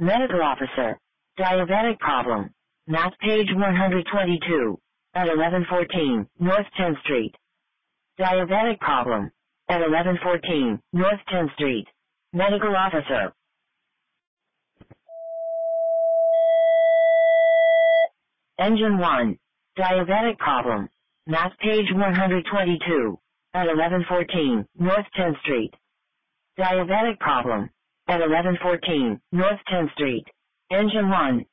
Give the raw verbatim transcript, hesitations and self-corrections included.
Medical officer. Diabetic problem. Map page one hundred twenty-two. At eleven fourteen, North tenth Street. Diabetic problem. At eleven fourteen, North tenth Street. Medical officer. Engine one. Diabetic problem. Map page one hundred twenty-two. At eleven fourteen, North tenth Street. Diabetic problem. At eleven fourteen, North tenth Street. Engine one.